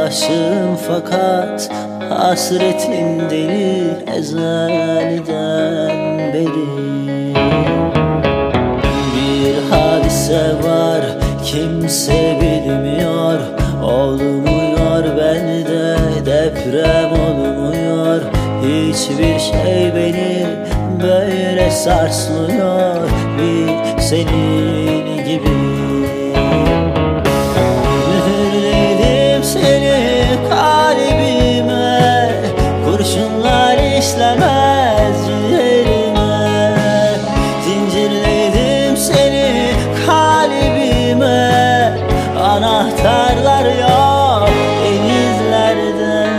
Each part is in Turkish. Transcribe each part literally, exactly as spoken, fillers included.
aşığım fakat hasretin deli ezelden beri. Bir hadise var kimse bilmiyor, olmuyor bende deprem olmuyor. Hiçbir şey beni böyle sarsmıyor bir senin gibi. Mühürledim seni kalbime, kurşunlar işlemez ciğerime. Zincirledim seni kalbime, anahtarlar yok denizlerde.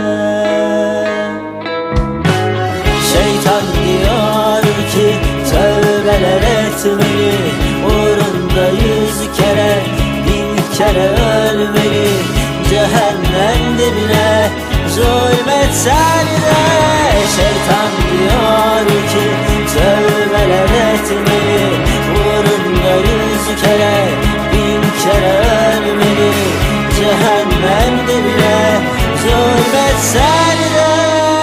Şeytan diyor ki tövbeler etmeli, uğrunda yüz kere bin kere ölmeli. Cehennem dibine zulmetsen de şeytan diyor ki tövbeler etmeli, uğrunda yüz kere bin kere ölmeli. Cehennem dibine zulmetsen de.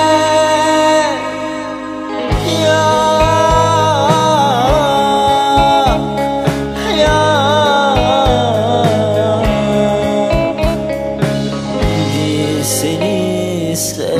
Seni isterim.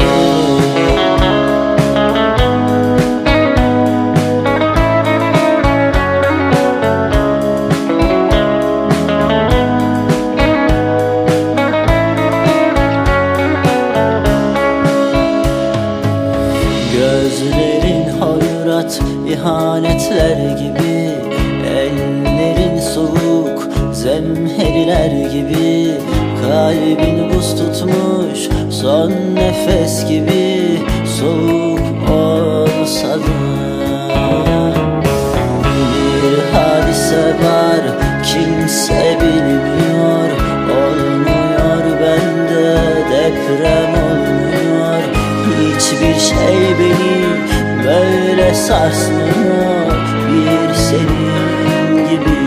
Gözlerin hayrat ihanetler gibi, ellerin soğuk zemheriler gibi. Kalbin buz tutmuş son nefes gibi, soğuk olsa da. Bir hadise var kimse bilmiyor, olmuyor bende deprem olmuyor. Hiçbir şey beni böyle sarsmıyor bir senin gibi.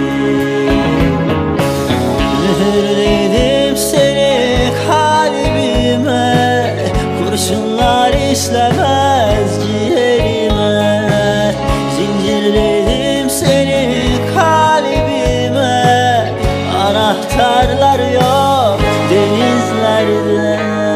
Mühürledim seni kalbime, kurşunlar işlemez ciğerime. Zincirledim seni kalbime, anahtarlar yok denizlerde.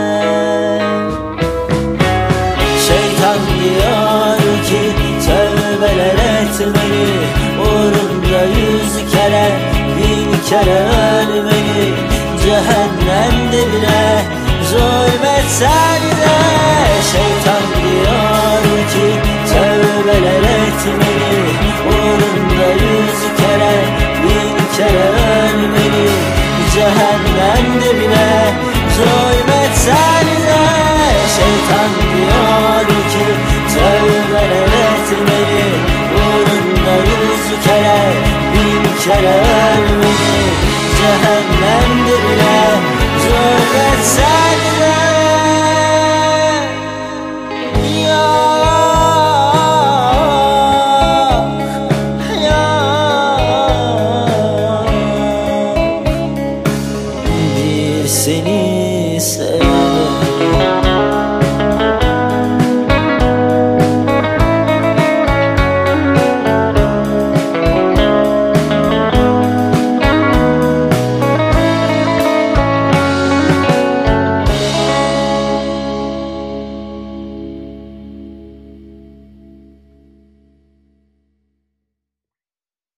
Şeytan diyor ki tövbeler etmeli, uğrunda yüz kere bin kere ölmeli. Cehennem dibine zulmetsen de şeytan diyor ki tövbeler etmeli, uğrunda yüz kere bin kere ölmeli. Cehennem dibine zulmetsen de şeytan diyor ki tövbeler etmeli, uğrunda yüz kere bin kere ölmeli. Cehennem dibine zulmetsen